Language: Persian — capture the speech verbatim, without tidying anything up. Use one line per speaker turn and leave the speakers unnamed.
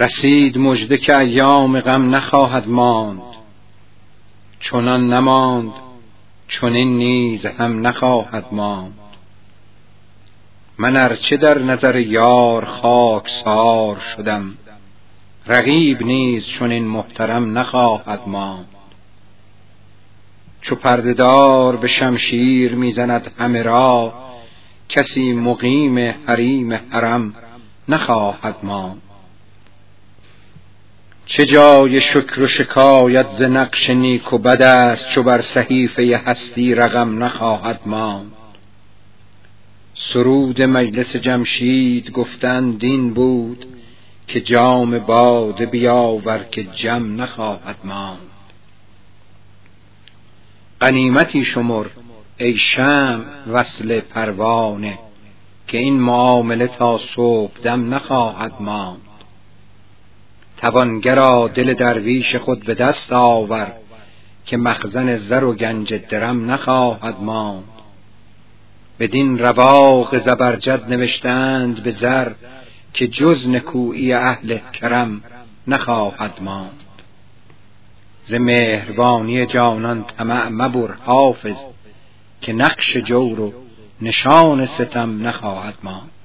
رسید مژده که ایام غم نخواهد ماند، چنان نماند چنین نیز هم نخواهد ماند. من ارچه در نظر یار خاکسار شدم، رقیب نیز چنین محترم نخواهد ماند. چو پرده دار به شمشیر میزند همه را، کسی مقیم حریم حرم نخواهد ماند. چه جای شکر و شکایت ز نقش نیک و بد است، چو بر صحیفه هستی رقم نخواهد ماند. سرود مجلس جمشید گفتند دین بود، که جام باده بیاور که جم نخواهد ماند. غنیمتی شمر ای شمع وصل پروانه، که این معامله تا صبح دم نخواهد ماند. توانگرا دل درویش خود به دست آور، که مخزن زر و گنج درم نخواهد ماند. بدین رواق زبرجد نوشتند به زر، که جز نکویی اهل کرم نخواهد ماند. ز مهربانی جانان طمع مبر حافظ، که نقش جور و نشان ستم نخواهد ماند.